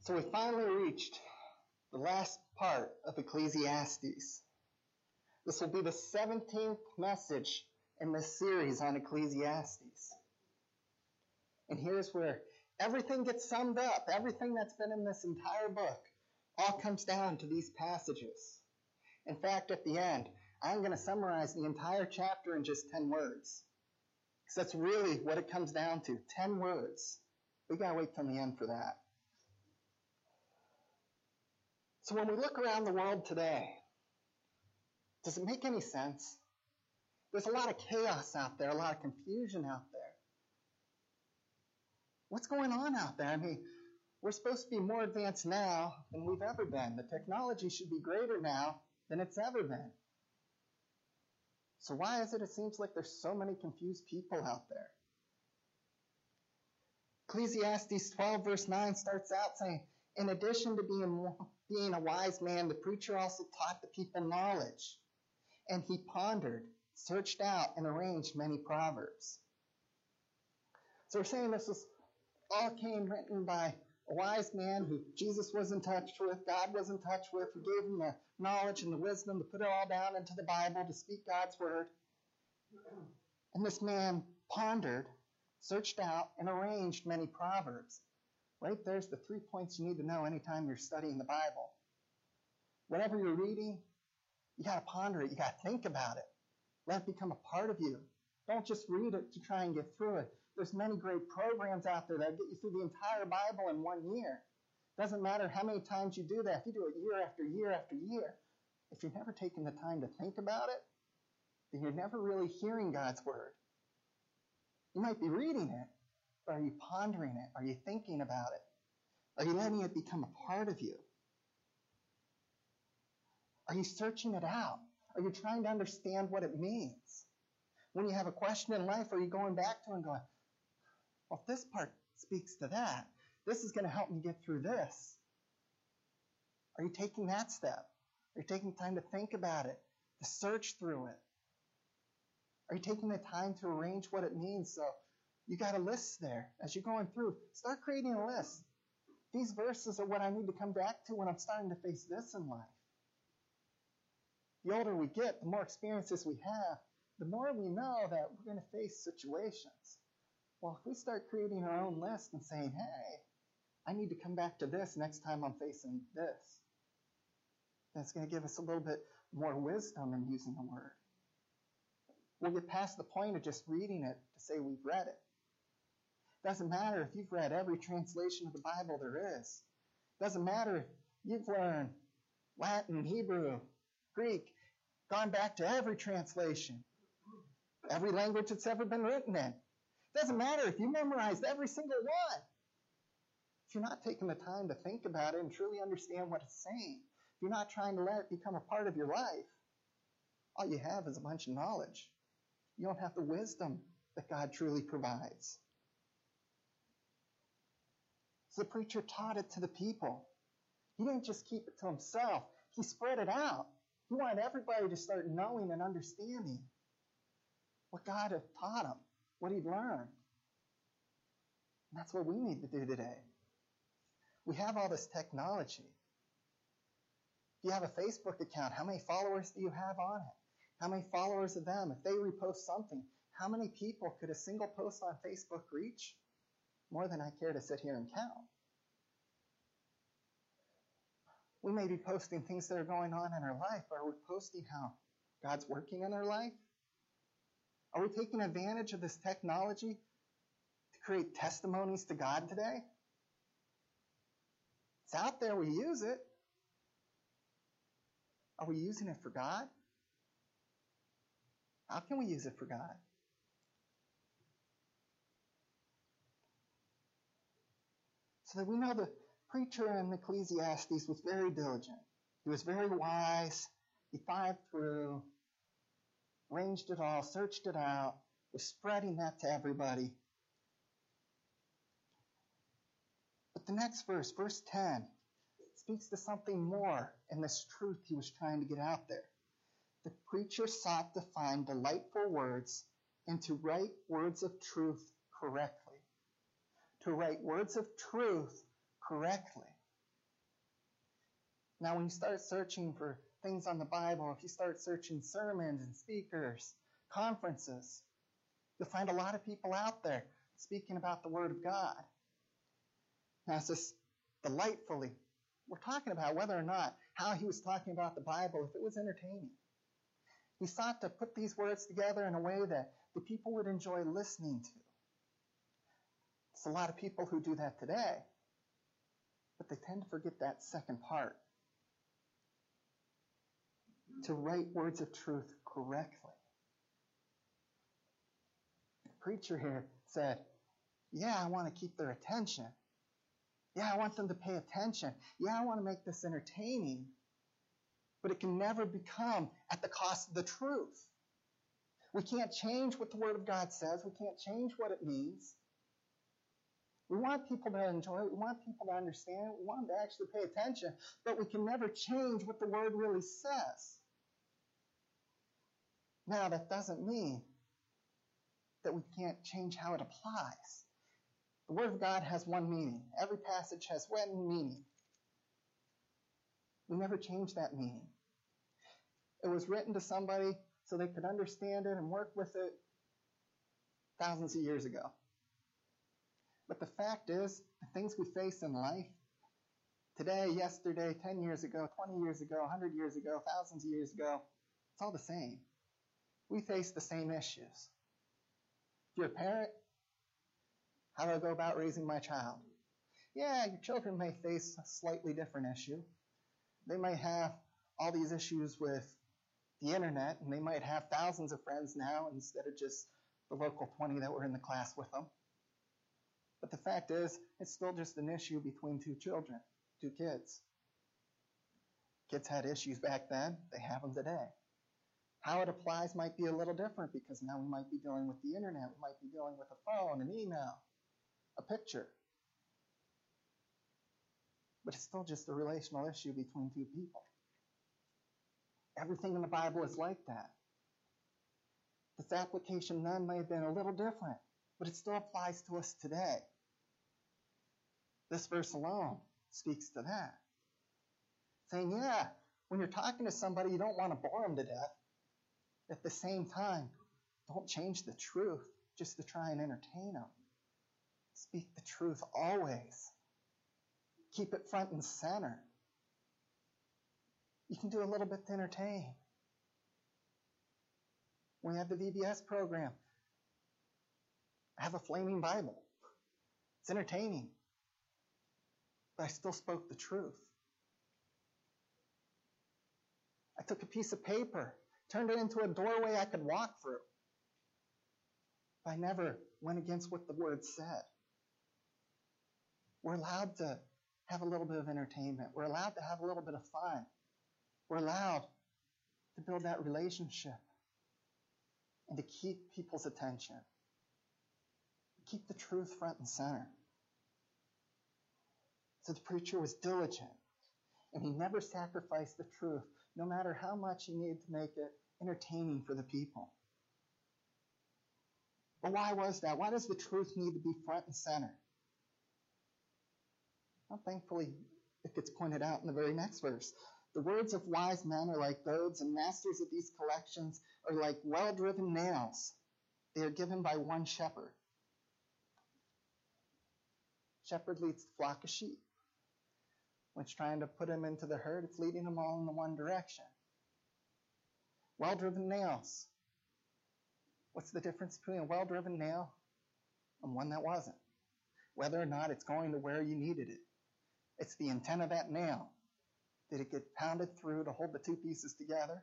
So we finally reached the last part of Ecclesiastes. This will be the 17th message in this series on Ecclesiastes. And here's where everything gets summed up. Everything that's been in this entire book all comes down to these passages. In fact, at the end, I'm going to summarize the entire chapter in just 10 words. Because that's really what it comes down to, 10 words. We got to wait till the end for that. So when we look around the world today, does it make any sense? There's a lot of chaos out there, a lot of confusion out there. What's going on out there? I mean, we're supposed to be more advanced now than we've ever been. The technology should be greater now than it's ever been. So why is it seems like there's so many confused people out there? Ecclesiastes 12 verse 9 starts out saying, in addition to being a wise man, the preacher also taught the people knowledge. And he pondered, searched out, and arranged many proverbs. So we're saying this all came written by a wise man who Jesus was in touch with, God was in touch with, who gave him the knowledge and the wisdom to put it all down into the Bible, to speak God's word. And this man pondered, searched out, and arranged many proverbs. Right there's the 3 points you need to know anytime you're studying the Bible. Whatever you're reading, you got to ponder it. You got to think about it. Let it become a part of you. Don't just read it to try and get through it. There's many great programs out there that get you through the entire Bible in 1 year. Doesn't matter how many times you do that. If you do it year after year after year, if you're never taking the time to think about it, then you're never really hearing God's word. You might be reading it, but are you pondering it? Are you thinking about it? Are you letting it become a part of you? Are you searching it out? Are you trying to understand what it means? When you have a question in life, are you going back to it and going, well, if this part speaks to that, this is going to help me get through this. Are you taking that step? Are you taking time to think about it, to search through it? Are you taking the time to arrange what it means? So you got a list there. As you're going through, start creating a list. These verses are what I need to come back to when I'm starting to face this in life. The older we get, the more experiences we have, the more we know that we're going to face situations. Well, if we start creating our own list and saying, hey, I need to come back to this next time I'm facing this, that's going to give us a little bit more wisdom in using the word. We'll get past the point of just reading it to say we've read it. Doesn't matter if you've read every translation of the Bible there is. Doesn't matter if you've learned Latin, Hebrew, Greek, gone back to every translation, every language that's ever been written in. Doesn't matter if you memorized every single one. If you're not taking the time to think about it and truly understand what it's saying, if you're not trying to let it become a part of your life, all you have is a bunch of knowledge. You don't have the wisdom that God truly provides. So the preacher taught it to the people. He didn't just keep it to himself. He spread it out. He wanted everybody to start knowing and understanding what God had taught him, what he'd learned. And that's what we need to do today. We have all this technology. If you have a Facebook account, how many followers do you have on it? How many followers of them? If they repost something, how many people could a single post on Facebook reach? More than I care to sit here and count. We may be posting things that are going on in our life. Are we posting how God's working in our life? Are we taking advantage of this technology to create testimonies to God today? It's out there, we use it. Are we using it for God? How can we use it for God? So that we know the preacher in Ecclesiastes was very diligent. He was very wise. He thought through, arranged it all, searched it out, was spreading that to everybody. But the next verse, verse 10, speaks to something more in this truth he was trying to get out there. The preacher sought to find delightful words and to write words of truth correctly. To write words of truth correctly. Now, when you start searching for things on the Bible, if you start searching sermons and speakers, conferences, you'll find a lot of people out there speaking about the Word of God. Now, it's just delightfully, we're talking about whether or not how he was talking about the Bible, if it was entertaining. He sought to put these words together in a way that the people would enjoy listening to. There's a lot of people who do that today, but they tend to forget that second part. To write words of truth correctly. The preacher here said, yeah, I want to keep their attention. Yeah, I want them to pay attention. Yeah, I want to make this entertaining. But it can never become at the cost of the truth. We can't change what the Word of God says. We can't change what it means. We want people to enjoy it. We want people to understand it. We want them to actually pay attention. But we can never change what the Word really says. Now, that doesn't mean that we can't change how it applies. The Word of God has one meaning. Every passage has one meaning. We never change that meaning. It was written to somebody so they could understand it and work with it thousands of years ago. But the fact is, the things we face in life, today, yesterday, 10 years ago, 20 years ago, 100 years ago, thousands of years ago, it's all the same. We face the same issues. If you're a parent, how do I go about raising my child? Yeah, your children may face a slightly different issue. They might have all these issues with the internet, and they might have thousands of friends now instead of just the local 20 that were in the class with them. But the fact is, it's still just an issue between two children, two kids. Kids had issues back then. They have them today. How it applies might be a little different because now we might be dealing with the internet. We might be dealing with a phone, an email, a picture. But it's still just a relational issue between two people. Everything in the Bible is like that. This application then may have been a little different, but it still applies to us today. This verse alone speaks to that. Saying, yeah, when you're talking to somebody, you don't want to bore them to death. At the same time, don't change the truth just to try and entertain them. Speak the truth always. Keep it front and center. You can do a little bit to entertain. We have the VBS program. I have a flaming Bible. It's entertaining. But I still spoke the truth. I took a piece of paper, turned it into a doorway I could walk through. But I never went against what the Word said. We're allowed to have a little bit of entertainment. We're allowed to have a little bit of fun. We're allowed to build that relationship and to keep people's attention. Keep the truth front and center. So the preacher was diligent, and he never sacrificed the truth, no matter how much he needed to make it entertaining for the people. But why was that? Why does the truth need to be front and center? Well, thankfully, it gets pointed out in the very next verse. The words of wise men are like goads, and masters of these collections are like well-driven nails. They are given by one shepherd. Shepherd leads the flock of sheep. When it's trying to put them into the herd, it's leading them all in the one direction. Well-driven nails. What's the difference between a well-driven nail and one that wasn't? Whether or not it's going to where you needed it. It's the intent of that nail. Did it get pounded through to hold the two pieces together?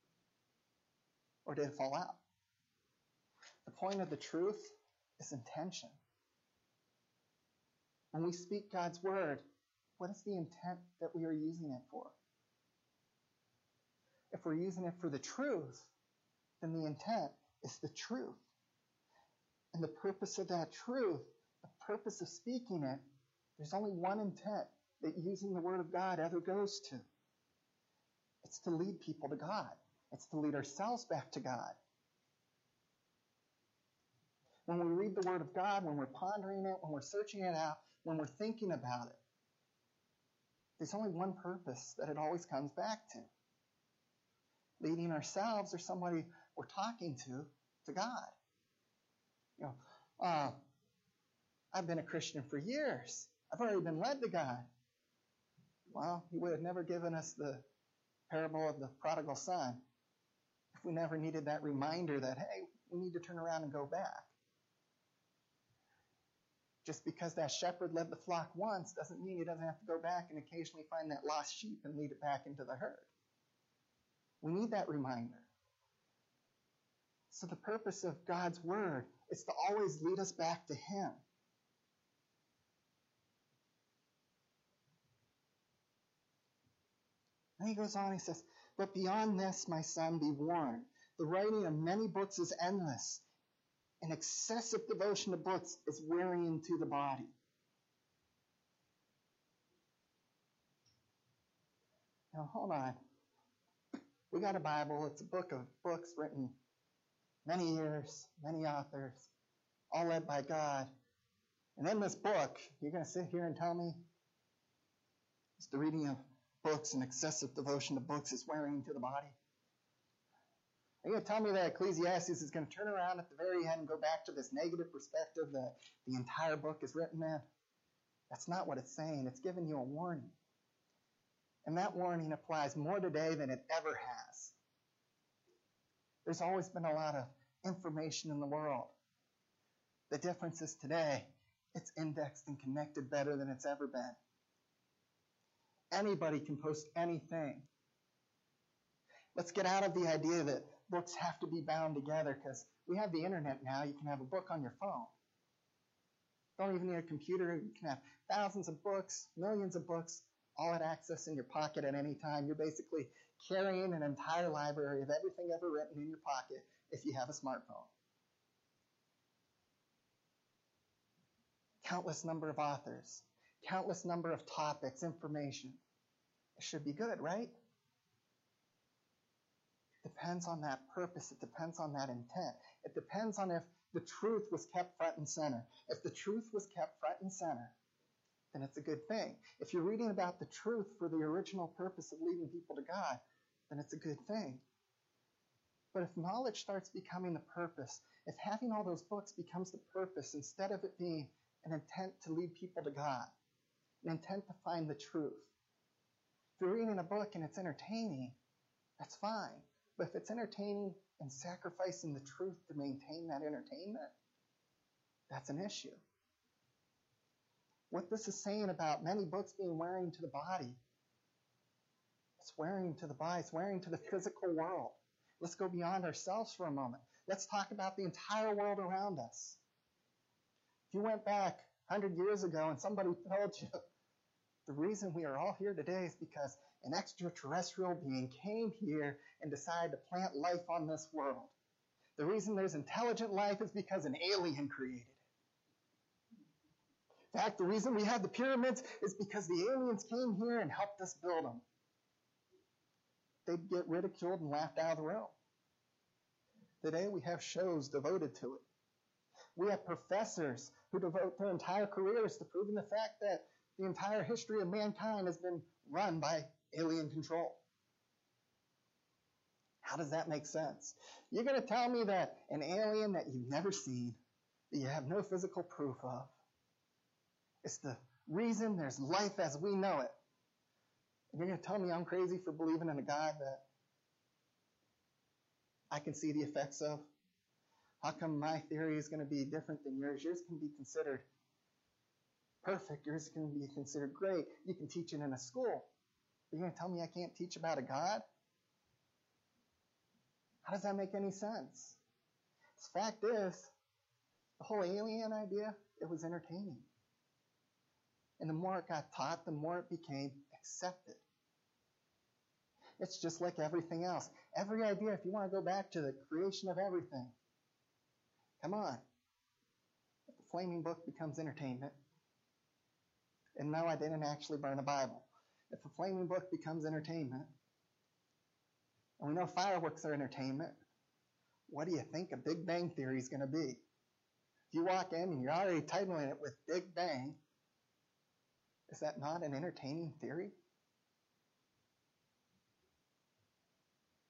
Or did it fall out? The point of the truth is intention. When we speak God's word, what is the intent that we are using it for? If we're using it for the truth, then the intent is the truth. And the purpose of that truth, the purpose of speaking it, there's only one intent that using the Word of God ever goes to. It's to lead people to God. It's to lead ourselves back to God. When we read the Word of God, when we're pondering it, when we're searching it out, when we're thinking about it, There's only one purpose that it always comes back to. Leading ourselves or somebody we're talking to God. You know, I've been a Christian for years. I've already been led to God. Well, he would have never given us the parable of the prodigal son if we never needed that reminder that, hey, we need to turn around and go back. Just because that shepherd led the flock once doesn't mean he doesn't have to go back and occasionally find that lost sheep and lead it back into the herd. We need that reminder. So the purpose of God's word is to always lead us back to him. And he goes on, he says, but beyond this, my son, be warned. The writing of many books is endless. An excessive devotion to books is wearying to the body. Now, hold on. We got a Bible. It's a book of books written many years, many authors, all led by God. And in this book, you're going to sit here and tell me it's the reading of books and excessive devotion to books is wearing to the body? Are you going to tell me that Ecclesiastes is going to turn around at the very end and go back to this negative perspective that the entire book is written in? That's not what it's saying. It's giving you a warning. And that warning applies more today than it ever has. There's always been a lot of information in the world. The difference is today, it's indexed and connected better than it's ever been. Anybody can post anything. Let's get out of the idea that books have to be bound together, because we have the internet now. You can have a book on your phone. Don't even need a computer. You can have thousands of books, millions of books, all at access in your pocket at any time. You're basically carrying an entire library of everything ever written in your pocket if you have a smartphone. Countless number of authors, countless number of topics, information. It should be good, right? Depends on that purpose. It depends on that intent. It depends on if the truth was kept front and center. If the truth was kept front and center, then it's a good thing. If you're reading about the truth for the original purpose of leading people to God, then it's a good thing. But if knowledge starts becoming the purpose, if having all those books becomes the purpose instead of it being an intent to lead people to God, an intent to find the truth. If you're reading a book and it's entertaining, that's fine. But if it's entertaining and sacrificing the truth to maintain that entertainment, that's an issue. What this is saying about many books being wearing to the body, it's wearing to the body, it's wearing to the physical world. Let's go beyond ourselves for a moment. Let's talk about the entire world around us. If you went back 100 years ago and somebody told you the reason we are all here today is because an extraterrestrial being came here and decided to plant life on this world. The reason there's intelligent life is because an alien created it. In fact, the reason we have the pyramids is because the aliens came here and helped us build them. They'd get ridiculed and laughed out of the room. Today we have shows devoted to it. We have professors who devote their entire careers to proving the fact that the entire history of mankind has been run by alien control. How does that make sense? You're going to tell me that an alien that you've never seen, that you have no physical proof of, is the reason there's life as we know it. And you're going to tell me I'm crazy for believing in a God that I can see the effects of? How come my theory is going to be different than yours? Yours can be considered perfect. Yours can be considered great. You can teach it in a school. You're going to tell me I can't teach about a God? How does that make any sense? The fact is, the whole alien idea, it was entertaining. And the more it got taught, the more it became accepted. It's just like everything else. Every idea, if you want to go back to the creation of everything, come on. If the flaming book becomes entertainment, and no, I didn't actually burn a Bible. If the flaming book becomes entertainment, and we know fireworks are entertainment, what do you think a Big Bang Theory is going to be? If you walk in and you're already titling it with Big Bang, is that not an entertaining theory?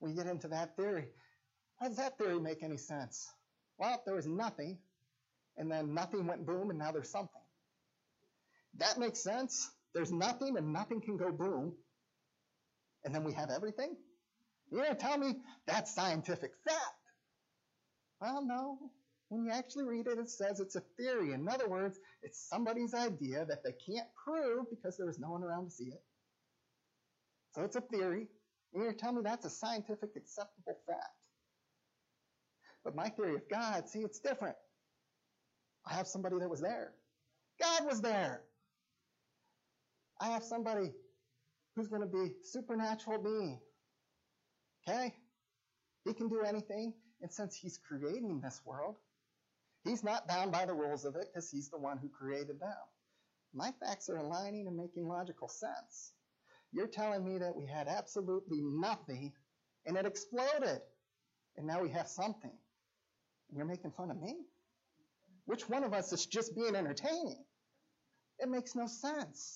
when you get into that theory. How does that theory make any sense? Well, there was nothing, and then nothing went boom, and now there's something. That makes sense. There's nothing, and nothing can go boom, and then we have everything? You're going to tell me that's scientific fact? Well, no. When you actually read it, it says it's a theory. In other words, it's somebody's idea that they can't prove because there was no one around to see it. So it's a theory. You're going to tell me that's a scientific acceptable fact. But my theory of God, see, it's different. I have somebody that was there. God was there. I have somebody who's going to be supernatural being. Okay? He can do anything. And since he's creating this world, he's not bound by the rules of it because he's the one who created them. My facts are aligning and making logical sense. You're telling me that we had absolutely nothing and it exploded. And now we have something. And you're making fun of me? Which one of us is just being entertaining? It makes no sense.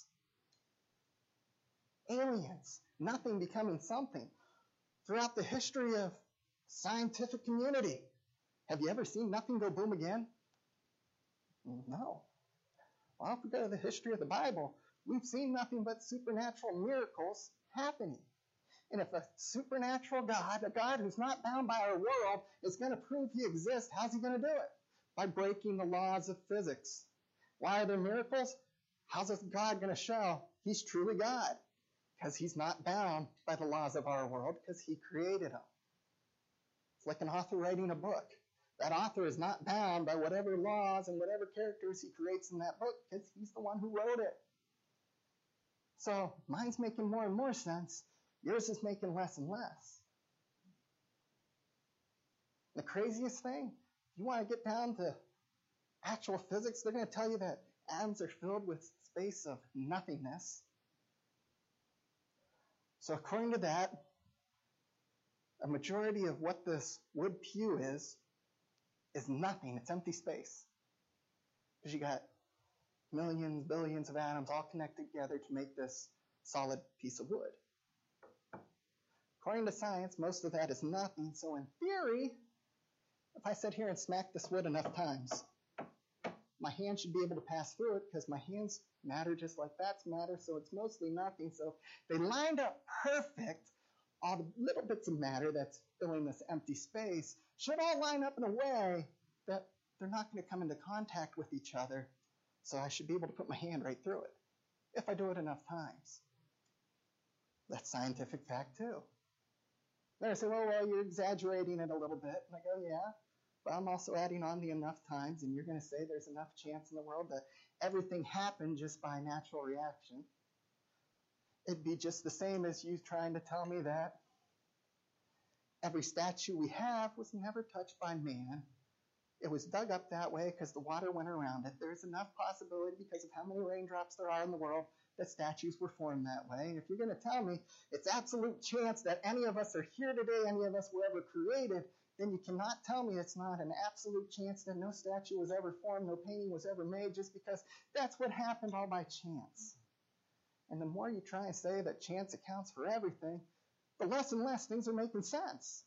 Aliens, nothing becoming something. Throughout the history of scientific community, have you ever seen nothing go boom again? No. Well, if we go to the history of the Bible, we've seen nothing but supernatural miracles happening. And if a supernatural God, a God who's not bound by our world, is going to prove he exists, how's he going to do it? By breaking the laws of physics. Why are there miracles? How's this God going to show he's truly God? Because he's not bound by the laws of our world, because he created them. It's like an author writing a book. That author is not bound by whatever laws and whatever characters he creates in that book, because he's the one who wrote it. So mine's making more and more sense. Yours is making less and less. The craziest thing, if you want to get down to actual physics, they're going to tell you that atoms are filled with space of nothingness. So according to that, a majority of what this wood pew is nothing. It's empty space. Because you got millions, billions of atoms all connected together to make this solid piece of wood. According to science, most of that is nothing. So in theory, if I sit here and smack this wood enough times, my hand should be able to pass through it because my hands matter just like that's matter, so it's mostly nothing. So they lined up perfect. All the little bits of matter that's filling this empty space should all line up in a way that they're not going to come into contact with each other. So I should be able to put my hand right through it if I do it enough times. That's scientific fact too. Then I say, well, you're exaggerating it a little bit. And I go, yeah, but I'm also adding on the enough times, and you're going to say there's enough chance in the world that everything happened just by natural reaction. It'd be just the same as you trying to tell me that every statue we have was never touched by man. It was dug up that way because the water went around it. There's enough possibility because of how many raindrops there are in the world that statues were formed that way. And if you're going to tell me it's absolute chance that any of us are here today, any of us were ever created, then you cannot tell me it's not an absolute chance that no statue was ever formed, no painting was ever made, just because that's what happened all by chance. And the more you try and say that chance accounts for everything, the less and less things are making sense.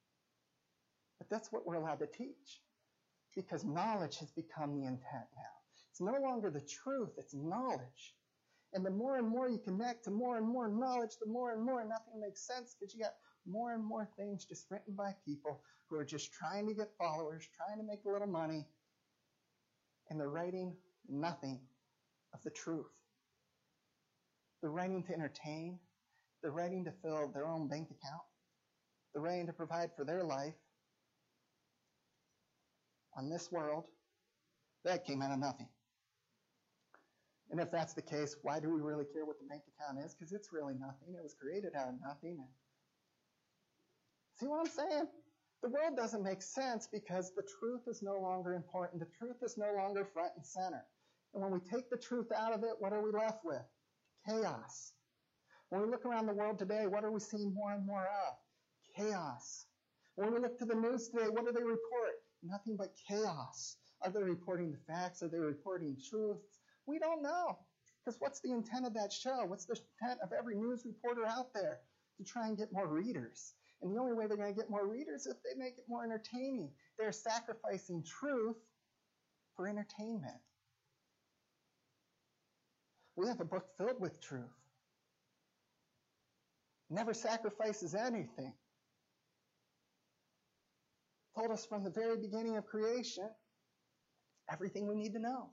But that's what we're allowed to teach, because knowledge has become the intent now. It's no longer the truth, it's knowledge. And the more and more you connect to more and more knowledge, the more and more nothing makes sense, because you got more and more things just written by people who are just trying to get followers, trying to make a little money, and they're writing nothing of the truth. They're writing to entertain. They're writing to fill their own bank account. They're writing to provide for their life on this world. That came out of nothing. And if that's the case, why do we really care what the bank account is? Because it's really nothing. It was created out of nothing. See what I'm saying? The world doesn't make sense because the truth is no longer important. The truth is no longer front and center. And when we take the truth out of it, what are we left with? Chaos. When we look around the world today, what are we seeing more and more of? Chaos. When we look to the news today, what do they report? Nothing but chaos. Are they reporting the facts? Are they reporting truths? We don't know. Because what's the intent of that show? What's the intent of every news reporter out there? To try and get more readers. And the only way they're going to get more readers is if they make it more entertaining. They're sacrificing truth for entertainment. We have a book filled with truth. Never sacrifices anything. Told us from the very beginning of creation everything we need to know.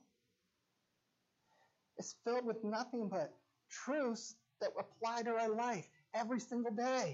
It's filled with nothing but truths that apply to our life every single day.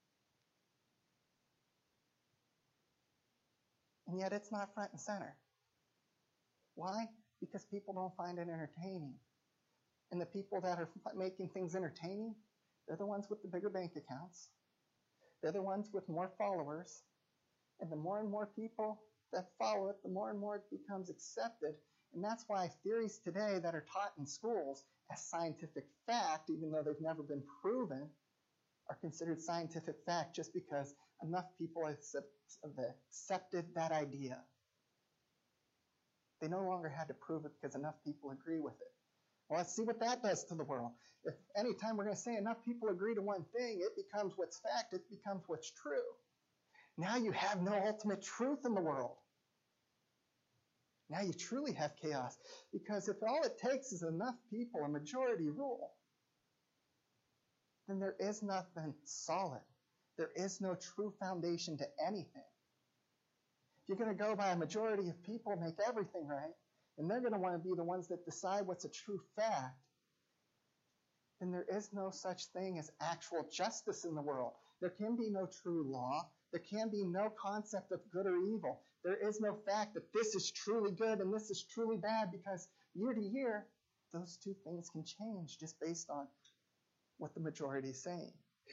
And yet it's not front and center. Why? Because people don't find it entertaining. And the people that are making things entertaining, they're the ones with the bigger bank accounts. They're the ones with more followers. And the more and more people that follow it, the more and more it becomes accepted. And that's why theories today that are taught in schools as scientific fact, even though they've never been proven, are considered scientific fact just because enough people have accepted that idea. They no longer had to prove it because enough people agree with it. Well, let's see what that does to the world. If anytime we're going to say enough people agree to one thing, it becomes what's fact, it becomes what's true. Now you have no ultimate truth in the world. Now you truly have chaos. Because if all it takes is enough people, a majority rule, then there is nothing solid. There is no true foundation to anything. If you're going to go by a majority of people, make everything right, and they're going to want to be the ones that decide what's a true fact, then there is no such thing as actual justice in the world. There can be no true law. There can be no concept of good or evil. There is no fact that this is truly good and this is truly bad, because year to year, those two things can change just based on what the majority is saying.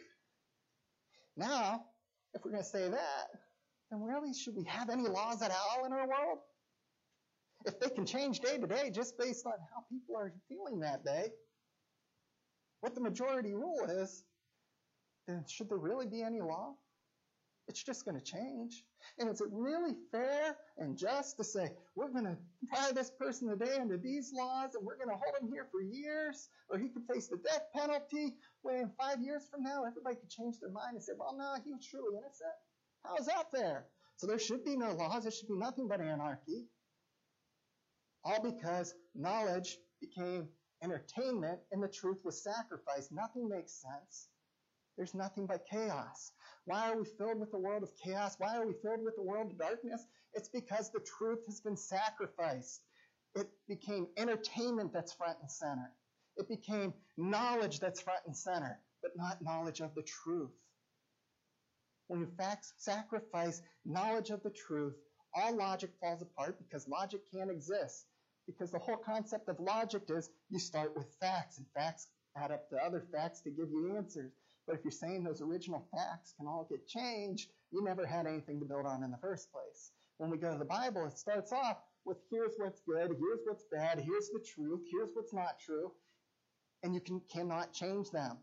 Now, if we're going to say that, then really should we have any laws at all in our world? If they can change day to day just based on how people are feeling that day, what the majority rule is, then should there really be any law? It's just going to change. And is it really fair and just to say, we're going to try this person today under these laws, and we're going to hold him here for years, or he could face the death penalty, when 5 years from now, everybody could change their mind and say, well, no, he was truly innocent. How is that fair? So there should be no laws. There should be nothing but anarchy. All because knowledge became entertainment and the truth was sacrificed. Nothing makes sense. There's nothing but chaos. Why are we filled with a world of chaos? Why are we filled with a world of darkness? It's because the truth has been sacrificed. It became entertainment that's front and center. It became knowledge that's front and center, but not knowledge of the truth. When you sacrifice knowledge of the truth, all logic falls apart because logic can't exist. Because the whole concept of logic is you start with facts, and facts add up to other facts to give you answers. But if you're saying those original facts can all get changed, you never had anything to build on in the first place. When we go to the Bible, it starts off with here's what's good, here's what's bad, here's the truth, here's what's not true, and you cannot change them.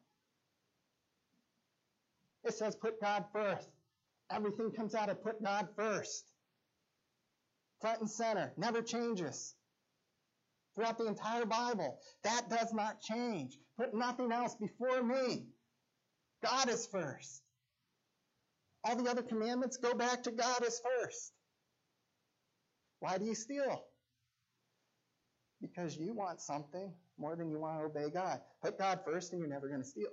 It says put God first. Everything comes out of put God first. Front and center, never changes. Throughout the entire Bible, that does not change. Put nothing else before me. God is first. All the other commandments go back to God is first. Why do you steal? Because you want something more than you want to obey God. Put God first and you're never going to steal.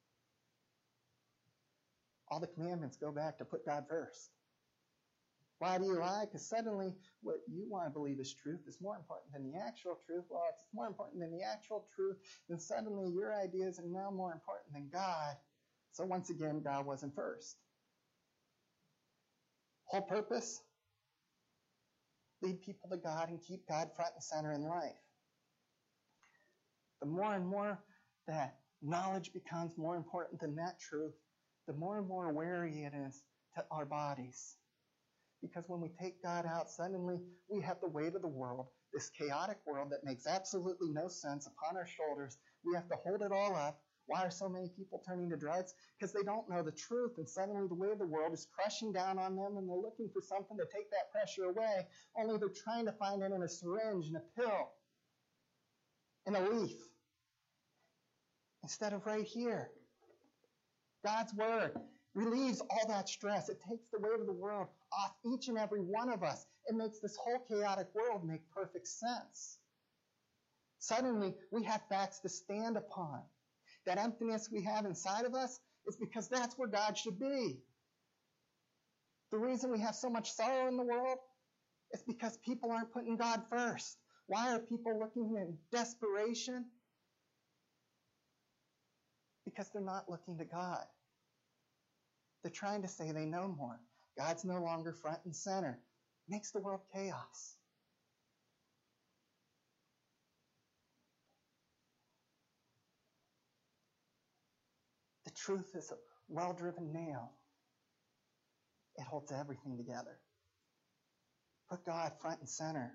All the commandments go back to put God first. Why do you lie? Because suddenly what you want to believe is truth is more important than the actual truth. Well, if it's more important than the actual truth, then suddenly your ideas are now more important than God. So once again, God wasn't first. Whole purpose? Lead people to God and keep God front and center in life. The more and more that knowledge becomes more important than that truth, the more and more wary it is to our bodies. Because when we take God out, suddenly we have the weight of the world, this chaotic world that makes absolutely no sense upon our shoulders. We have to hold it all up. Why are so many people turning to drugs? Because they don't know the truth, and suddenly the weight of the world is crushing down on them, and they're looking for something to take that pressure away, only they're trying to find it in a syringe, in a pill, in a leaf, instead of right here. God's Word. relieves all that stress. It takes the weight of the world off each and every one of us. It makes this whole chaotic world make perfect sense. Suddenly, we have facts to stand upon. That emptiness we have inside of us is because that's where God should be. The reason we have so much sorrow in the world is because people aren't putting God first. Why are people looking in desperation? Because they're not looking to God. They're trying to say they know more. God's no longer front and center. Makes the world chaos. The truth is a well-driven nail. It holds everything together. Put God front and center.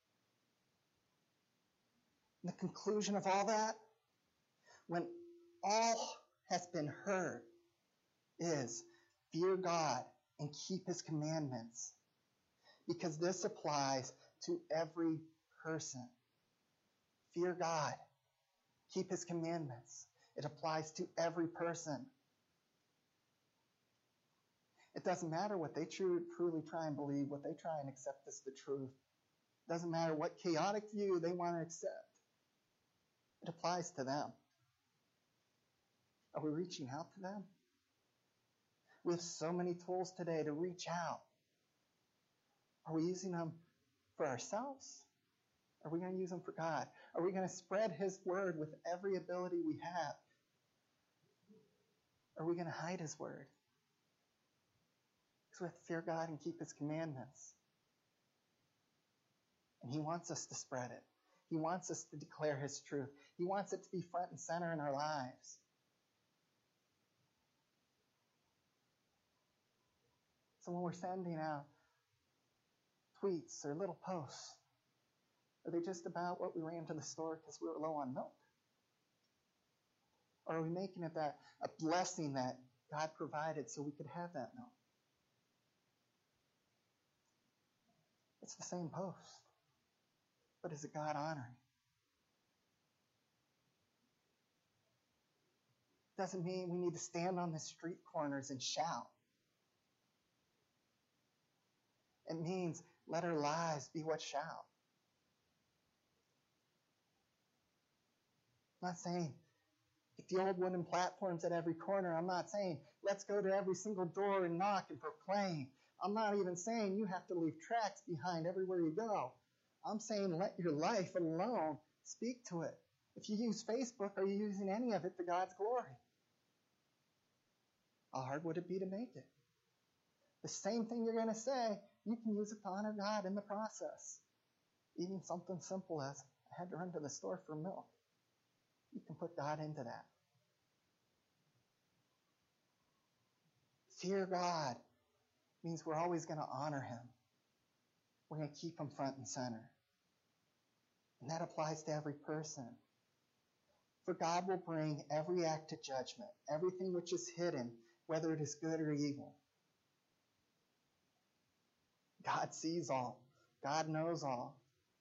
And the conclusion of all that, when all has been heard, is fear God and keep his commandments. Because this applies to every person. Fear God. Keep his commandments. It applies to every person. It doesn't matter what they truly try and believe, what they try and accept as the truth. It doesn't matter what chaotic view they want to accept. It applies to them. Are we reaching out to them? We have so many tools today to reach out. Are we using them for ourselves? Are we going to use them for God? Are we going to spread his word with every ability we have? Are we going to hide his word? Because we have to fear God and keep his commandments. And he wants us to spread it. He wants us to declare his truth. He wants it to be front and center in our lives. So when we're sending out tweets or little posts, are they just about what we ran to the store because we were low on milk? Or are we making it that a blessing that God provided so we could have that milk? It's the same post. But is it God honoring? Doesn't mean we need to stand on the street corners and shout. It means let our lives be what shout. I'm not saying get the old wooden platforms at every corner. I'm not saying let's go to every single door and knock and proclaim. I'm not even saying you have to leave tracts behind everywhere you go. I'm saying let your life alone speak to it. If you use Facebook, are you using any of it to God's glory? How hard would it be to make it? The same thing you're going to say, you can use it to honor God in the process. Even something simple as, I had to run to the store for milk. You can put God into that. Fear God means we're always going to honor him. We're going to keep him front and center. And that applies to every person. For God will bring every act to judgment, everything which is hidden, whether it is good or evil. God sees all. God knows all.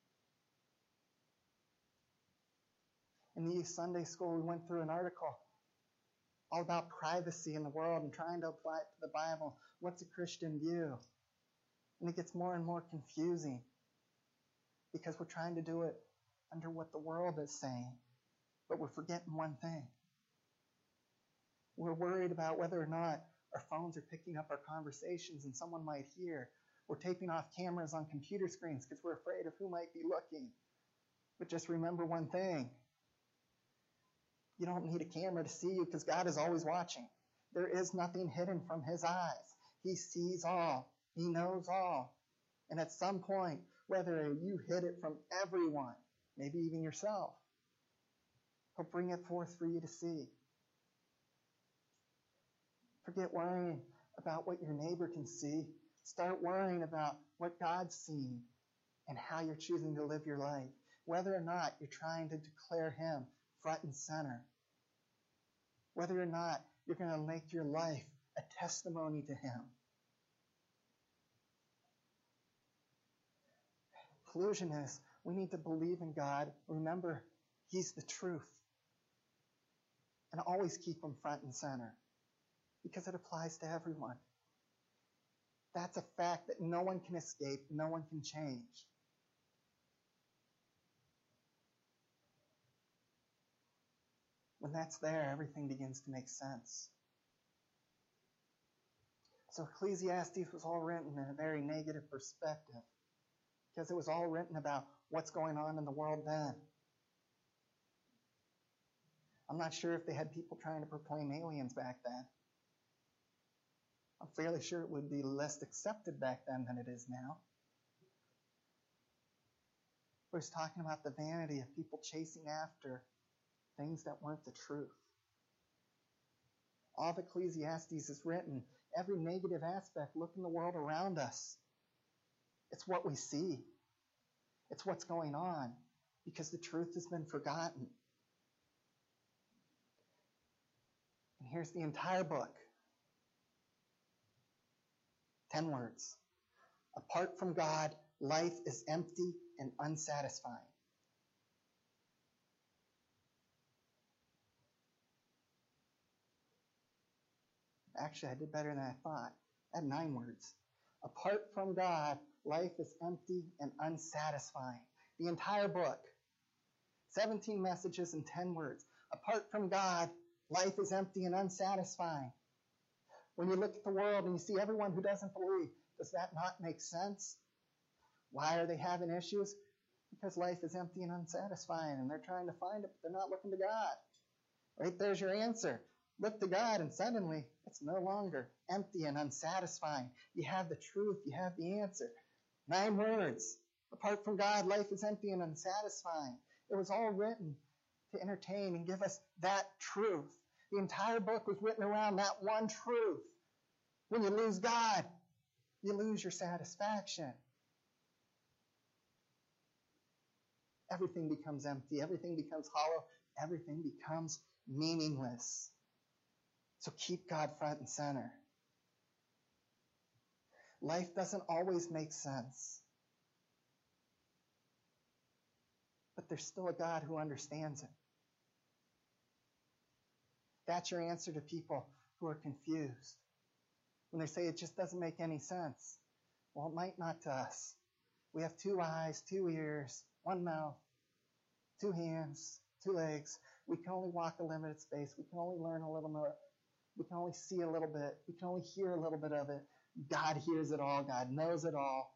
In the youth Sunday school, we went through an article all about privacy in the world and trying to apply it to the Bible. What's a Christian view? And it gets more and more confusing because we're trying to do it under what the world is saying. But we're forgetting one thing. We're worried about whether or not our phones are picking up our conversations and someone might hear. We're taping off cameras on computer screens because we're afraid of who might be looking. But just remember one thing. You don't need a camera to see you because God is always watching. There is nothing hidden from his eyes. He sees all. He knows all. And at some point, whether you hid it from everyone, maybe even yourself, he'll bring it forth for you to see. Forget worrying about what your neighbor can see. Start worrying about what God's seen and how you're choosing to live your life. Whether or not you're trying to declare him front and center. Whether or not you're going to make your life a testimony to him. Conclusion is, we need to believe in God. Remember, he's the truth. And always keep him front and center. because it applies to everyone. That's a fact that no one can escape, no one can change. When that's there, everything begins to make sense. So Ecclesiastes was all written in a very negative perspective, because it was all written about what's going on in the world then. I'm not sure if they had people trying to proclaim aliens back then. I'm fairly sure it would be less accepted back then than it is now. But he's talking about the vanity of people chasing after things that weren't the truth. All of Ecclesiastes is written, every negative aspect, look in the world around us. It's what we see. It's what's going on, because the truth has been forgotten. And here's the entire book. 10 words. Apart from God, life is empty and unsatisfying. Actually, I did better than I thought. I had 9 words. Apart from God, life is empty and unsatisfying. The entire book. 17 messages and 10 words. Apart from God, life is empty and unsatisfying. When you look at the world and you see everyone who doesn't believe, does that not make sense? Why are they having issues? Because life is empty and unsatisfying, and they're trying to find it, but they're not looking to God. Right there's your answer. Look to God, and suddenly it's no longer empty and unsatisfying. You have the truth. You have the answer. 9 words. Apart from God, life is empty and unsatisfying. It was all written to entertain and give us that truth. The entire book was written around that one truth. When you lose God, you lose your satisfaction. Everything becomes empty. Everything becomes hollow. Everything becomes meaningless. So keep God front and center. Life doesn't always make sense. But there's still a God who understands it. That's your answer to people who are confused. When they say it just doesn't make any sense. Well, it might not to us. We have 2 eyes, 2 ears, 1 mouth, 2 hands, 2 legs. We can only walk a limited space. We can only learn a little more. We can only see a little bit. We can only hear a little bit of it. God hears it all. God knows it all.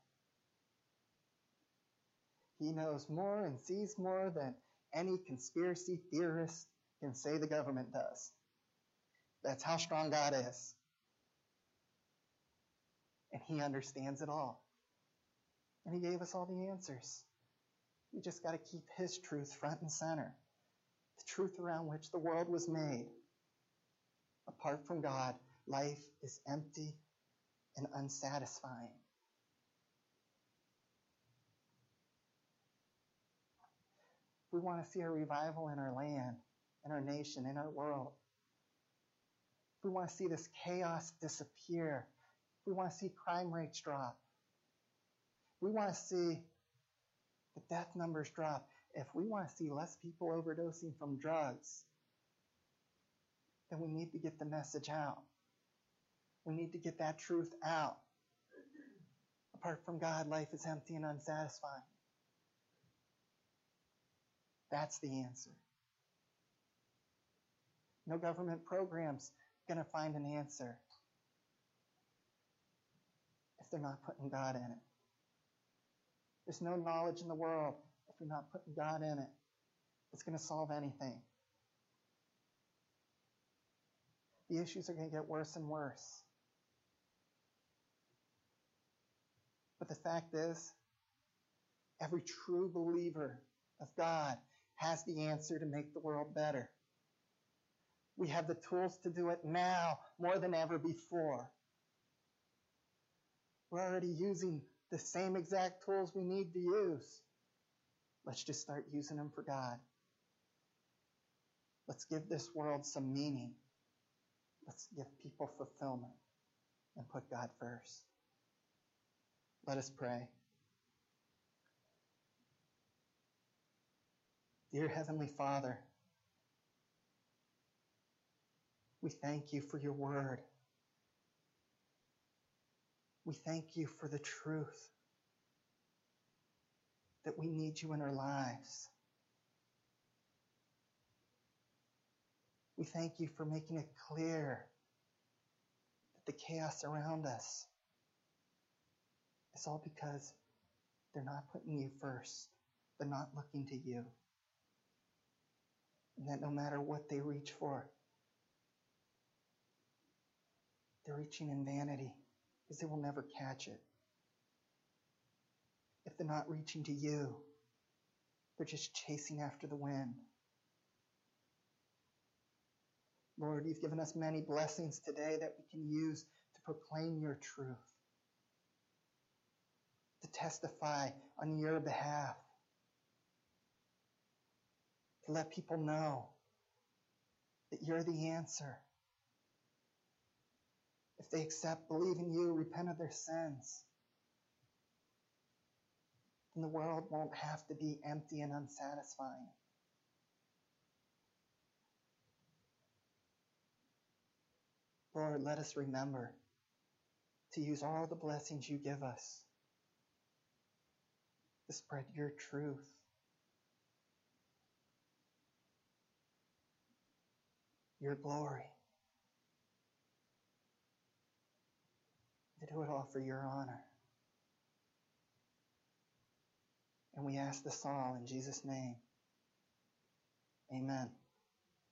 He knows more and sees more than any conspiracy theorist can say the government does. That's how strong God is. And He understands it all. And He gave us all the answers. We just got to keep His truth front and center. The truth around which the world was made. Apart from God, life is empty and unsatisfying. We want to see a revival in our land, in our nation, in our world. If we want to see this chaos disappear, if we want to see crime rates drop, if we want to see the death numbers drop, if we want to see less people overdosing from drugs, then we need to get the message out. We need to get that truth out. Apart from God, life is empty and unsatisfying. That's the answer. No government program's going to find an answer if they're not putting God in it. There's no knowledge in the world if you're not putting God in it. It's going to solve anything. The issues are going to get worse and worse. But the fact is, every true believer of God has the answer to make the world better. We have the tools to do it now more than ever before. We're already using the same exact tools we need to use. Let's just start using them for God. Let's give this world some meaning. Let's give people fulfillment and put God first. Let us pray. Dear Heavenly Father, we thank you for your word. We thank you for the truth that we need you in our lives. We thank you for making it clear that the chaos around us is all because they're not putting you first. They're not looking to you. And that no matter what they reach for, they're reaching in vanity because they will never catch it. If they're not reaching to you, they're just chasing after the wind. Lord, you've given us many blessings today that we can use to proclaim your truth, to testify on your behalf, to let people know that you're the answer. If they accept, believe in you, repent of their sins, then the world won't have to be empty and unsatisfying. Lord, let us remember to use all the blessings you give us to spread your truth. Your glory. To do it all for your honor. And we ask this all in Jesus' name. Amen.